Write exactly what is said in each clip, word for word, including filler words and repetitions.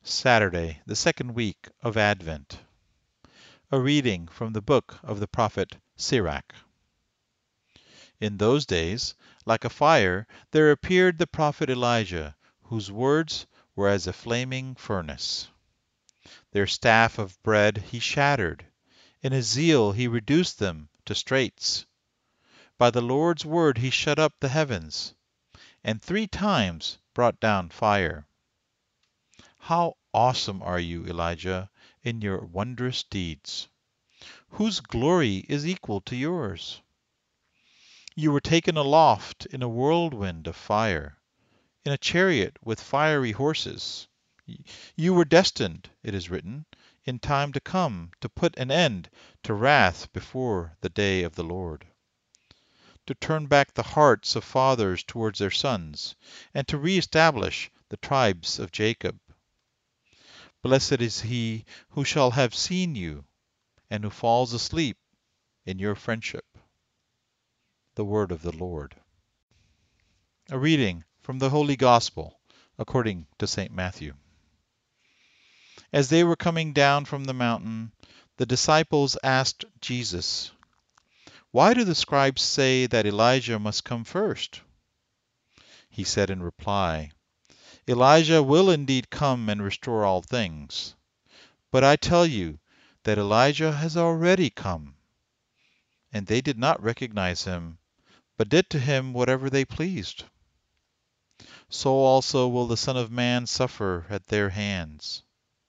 Saturday, the second week of Advent. A reading from the book of the prophet Sirach. In those days, like a fire, there appeared the prophet Elijah, whose words were as a flaming furnace. Their staff of bread he shattered. In his zeal he reduced them to straits. By the Lord's word he shut up the heavens, and three times brought down fire. How awesome are you, Elijah, in your wondrous deeds! Whose glory is equal to yours? You were taken aloft in a whirlwind of fire, in a chariot with fiery horses. You were destined, it is written, in time to come to put an end to wrath before the day of the Lord, to turn back the hearts of fathers towards their sons, and to re-establish the tribes of Jacob. Blessed is he who shall have seen you, and who falls asleep in your friendship. The word of the Lord. A reading from the Holy Gospel according to Saint Matthew. As they were coming down from the mountain, the disciples asked Jesus, "Why do the scribes say that Elijah must come first?" He said in reply, "Elijah will indeed come and restore all things. But I tell you that Elijah has already come, and they did not recognize him, but did to him whatever they pleased. So also will the Son of Man suffer at their hands."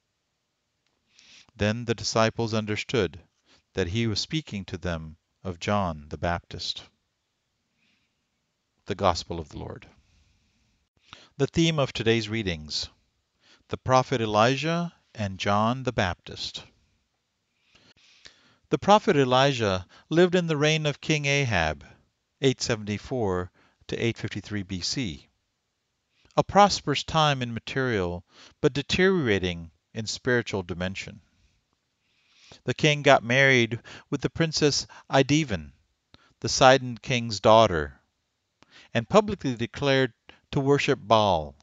Then the disciples understood that he was speaking to them of John the Baptist. The Gospel of the Lord. The theme of today's readings: the prophet Elijah and John the Baptist. The prophet Elijah lived in the reign of King Ahab, eight seventy-four to eight fifty-three B C, a prosperous time in material, but deteriorating in spiritual dimension. The king got married with the princess Idivan, the Sidon king's daughter, and publicly declared to worship Baal.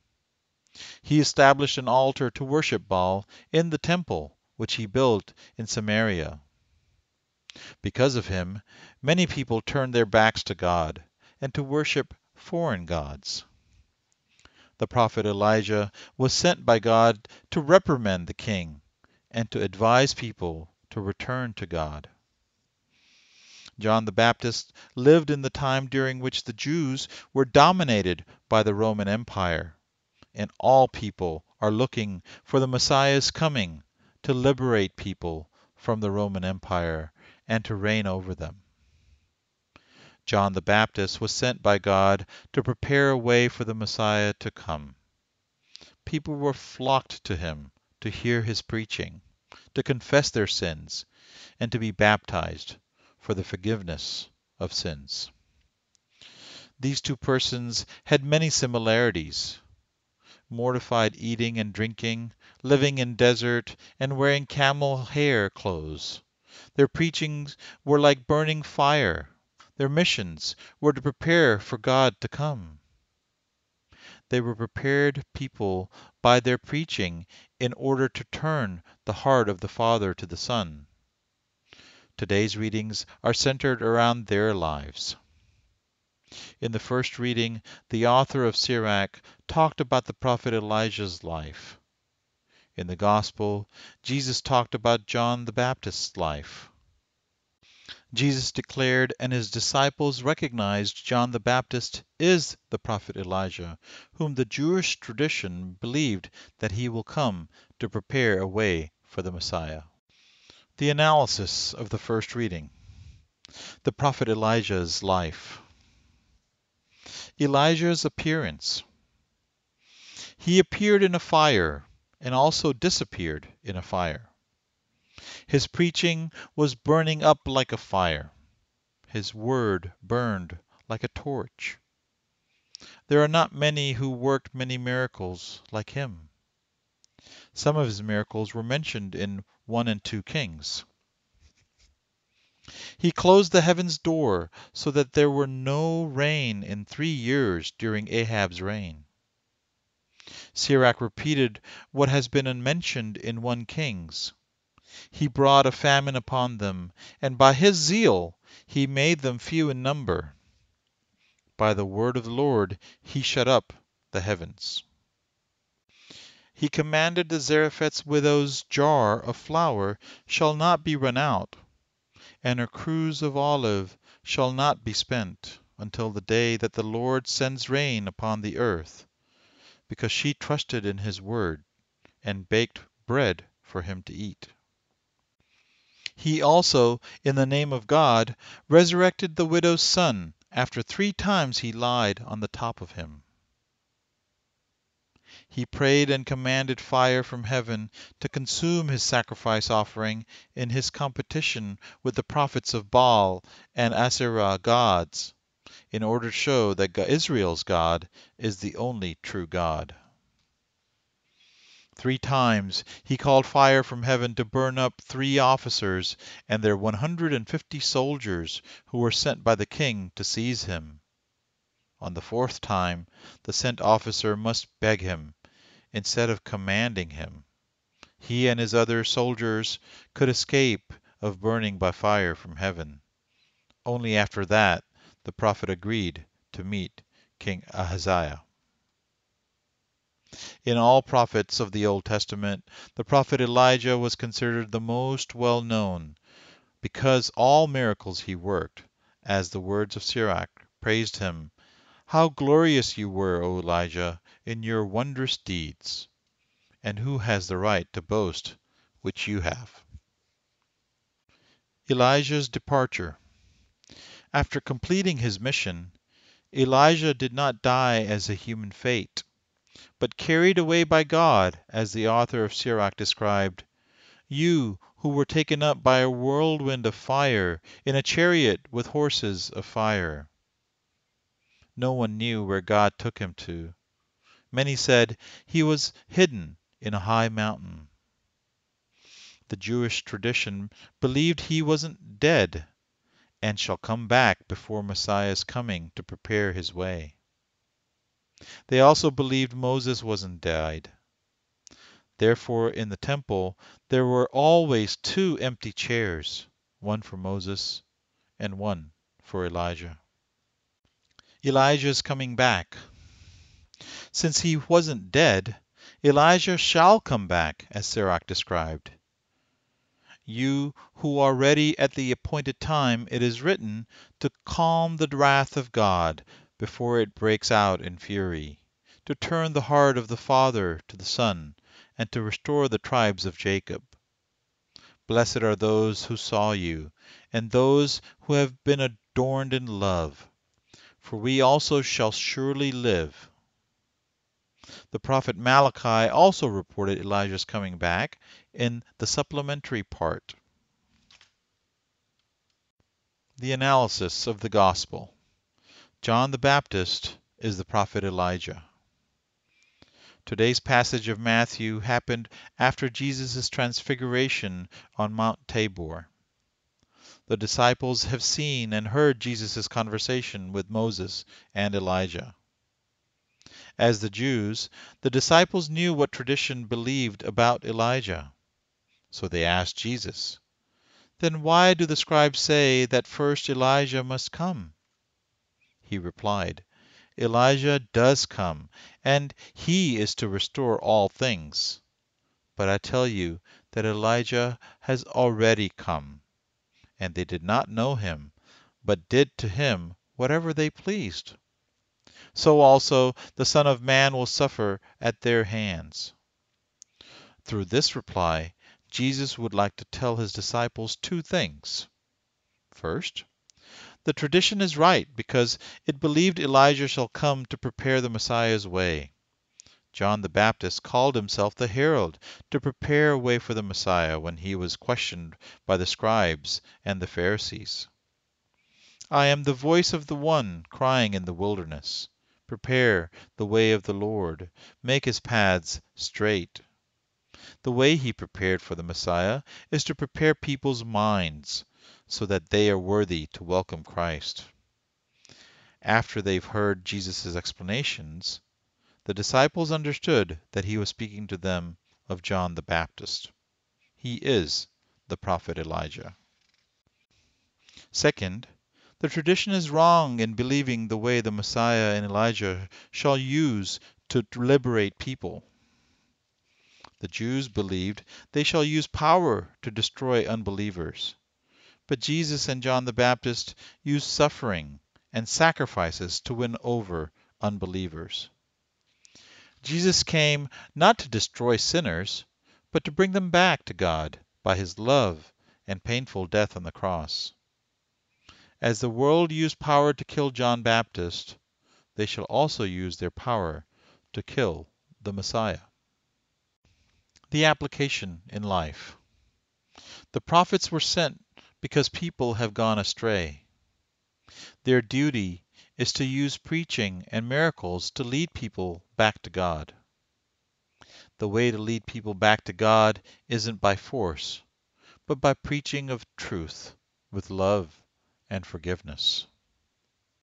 He established an altar to worship Baal in the temple which he built in Samaria. Because of him, many people turned their backs to God and to worship foreign gods. The prophet Elijah was sent by God to reprimand the king and to advise people to return to God. John the Baptist lived in the time during which the Jews were dominated by the Roman Empire, and all people are looking for the Messiah's coming to liberate people from the Roman Empire and to reign over them. John the Baptist was sent by God to prepare a way for the Messiah to come. People were flocked to him to hear his preaching, to confess their sins, and to be baptized for the forgiveness of sins. These two persons had many similarities: mortified eating and drinking, living in desert, and wearing camel hair clothes. Their preachings were like burning fire. Their missions were to prepare for God to come. They were prepared people by their preaching in order to turn the heart of the Father to the Son. Today's readings are centered around their lives. In the first reading, the author of Sirach talked about the prophet Elijah's life. In the Gospel, Jesus talked about John the Baptist's life. Jesus declared and his disciples recognized John the Baptist is the prophet Elijah, whom the Jewish tradition believed that he will come to prepare a way for the Messiah. The analysis of the first reading: the prophet Elijah's life. Elijah's appearance. He appeared in a fire and also disappeared in a fire. His preaching was burning up like a fire. His word burned like a torch. There are not many who worked many miracles like him. Some of his miracles were mentioned in one and two Kings. He closed the heaven's door so that there were no rain in three years during Ahab's reign. Sirach repeated what has been mentioned in First Kings. He brought a famine upon them, and by his zeal he made them few in number. By the word of the Lord he shut up the heavens. He commanded the Zarephath's widow's jar of flour shall not be run out, and her cruse of olive shall not be spent, until the day that the Lord sends rain upon the earth, because she trusted in his word, and baked bread for him to eat. He also, in the name of God, resurrected the widow's son, after three times he lied on the top of him. He prayed and commanded fire from heaven to consume his sacrifice offering in his competition with the prophets of Baal and Asherah gods, in order to show that Israel's God is the only true God. Three times he called fire from heaven to burn up three officers and their one hundred and fifty soldiers who were sent by the king to seize him. On the fourth time the sent officer must beg him, instead of commanding him. He and his other soldiers could escape of burning by fire from heaven. Only after that the prophet agreed to meet King Ahaziah. In all prophets of the Old Testament, the prophet Elijah was considered the most well known, because all miracles he worked, as the words of Sirach praised him. How glorious you were, O Elijah, in your wondrous deeds! And who has the right to boast which you have? Elijah's departure. After completing his mission, Elijah did not die as a human fate, but carried away by God, as the author of Sirach described, "You who were taken up by a whirlwind of fire, in a chariot with horses of fire." No one knew where God took him to. Many said he was hidden in a high mountain. The Jewish tradition believed he wasn't dead, and shall come back before Messiah's coming to prepare his way. They also believed Moses wasn't died. Therefore in the temple there were always two empty chairs, one for Moses and one for Elijah. Elijah's coming back. Since he wasn't dead, Elijah shall come back, as Sirach described. You who are ready at the appointed time, it is written, to calm the wrath of God before it breaks out in fury, to turn the heart of the father to the son, and to restore the tribes of Jacob. Blessed are those who saw you, and those who have been adorned in love, for we also shall surely live. The prophet Malachi also reported Elijah's coming back in the supplementary part. The analysis of the Gospel. John the Baptist is the prophet Elijah. Today's passage of Matthew happened after Jesus' transfiguration on Mount Tabor. The disciples have seen and heard Jesus' conversation with Moses and Elijah. As the Jews, the disciples knew what tradition believed about Elijah. So they asked Jesus, "Then why do the scribes say that first Elijah must come?" He replied, "Elijah does come, and he is to restore all things. But I tell you that Elijah has already come, and they did not know him, but did to him whatever they pleased. So also the Son of Man will suffer at their hands." Through this reply, Jesus would like to tell his disciples two things. First, the tradition is right because it believed Elijah shall come to prepare the Messiah's way. John the Baptist called himself the herald to prepare a way for the Messiah when he was questioned by the scribes and the Pharisees. "I am the voice of the one crying in the wilderness, prepare the way of the Lord, make his paths straight." The way he prepared for the Messiah is to prepare people's minds so that they are worthy to welcome Christ. After they've heard Jesus' explanations, The disciples understood that he was speaking to them of John the Baptist. He is the prophet Elijah. Second, the tradition is wrong in believing the way the Messiah and Elijah shall use to liberate people. The Jews believed they shall use power to destroy unbelievers. But Jesus and John the Baptist used suffering and sacrifices to win over unbelievers. Jesus came not to destroy sinners, but to bring them back to God by his love and painful death on the cross. As the world used power to kill John Baptist, they shall also use their power to kill the Messiah. The application in life. The prophets were sent because people have gone astray. Their duty is to use preaching and miracles to lead people back to God. The way to lead people back to God isn't by force, but by preaching of truth with love and forgiveness.